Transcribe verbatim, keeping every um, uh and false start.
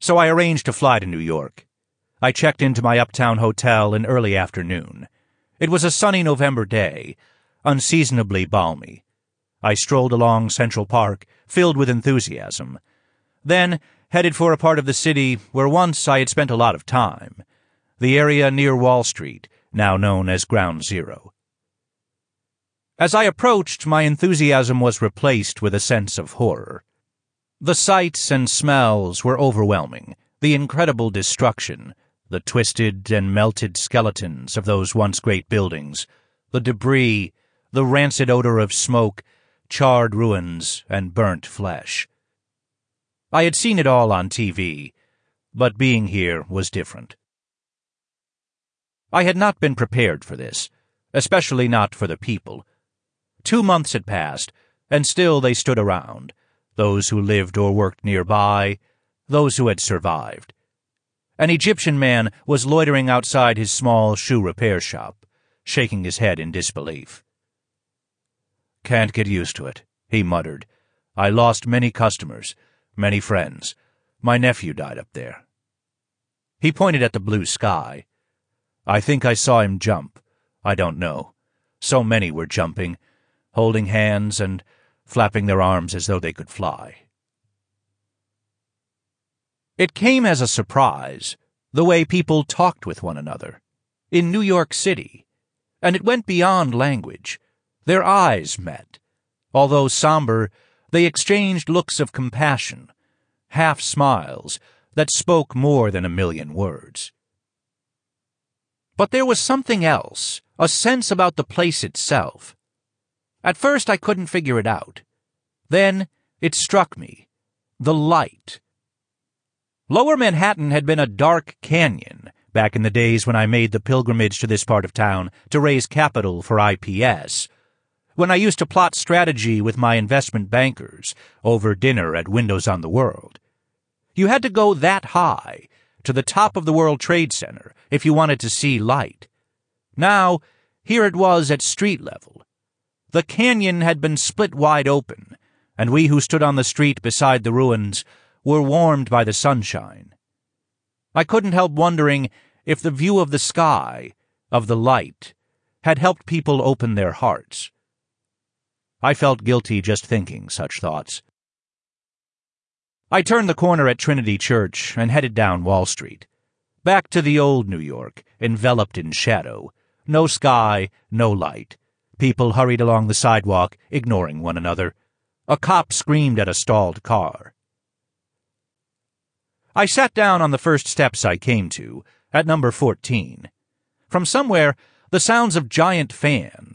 so I arranged to fly to New York. I checked into my uptown hotel in early afternoon. It was a sunny November day, unseasonably balmy. I strolled along Central Park, filled with enthusiasm. Then headed for a part of the city where once I had spent a lot of time, the area near Wall Street, now known as Ground Zero. As I approached, my enthusiasm was replaced with a sense of horror. The sights and smells were overwhelming, the incredible destruction, the twisted and melted skeletons of those once great buildings, the debris, the rancid odor of smoke, charred ruins, and burnt flesh. I had seen it all on T V, but being here was different. I had not been prepared for this, especially not for the people. Two months had passed, and still they stood around, those who lived or worked nearby, those who had survived. An Egyptian man was loitering outside his small shoe repair shop, shaking his head in disbelief. "Can't get used to it," he muttered. "I lost many customers, many friends. My nephew died up there." He pointed at the blue sky. "I think I saw him jump. I don't know. So many were jumping, holding hands and flapping their arms as though they could fly." It came as a surprise, the way people talked with one another. In New York City. And it went beyond language. Their eyes met. Although somber, they exchanged looks of compassion, half-smiles, that spoke more than a million words. But there was something else, a sense about the place itself. At first I couldn't figure it out. Then it struck me. The light. Lower Manhattan had been a dark canyon back in the days when I made the pilgrimage to this part of town to raise capital for I P S, when I used to plot strategy with my investment bankers over dinner at Windows on the World. You had to go that high, to the top of the World Trade Center, if you wanted to see light. Now, here it was at street level. The canyon had been split wide open, and we who stood on the street beside the ruins were warmed by the sunshine. I couldn't help wondering if the view of the sky, of the light, had helped people open their hearts. I felt guilty just thinking such thoughts. I turned the corner at Trinity Church and headed down Wall Street. Back to the old New York, enveloped in shadow. No sky, no light. People hurried along the sidewalk, ignoring one another. A cop screamed at a stalled car. I sat down on the first steps I came to, at number fourteen. From somewhere, the sounds of giant fans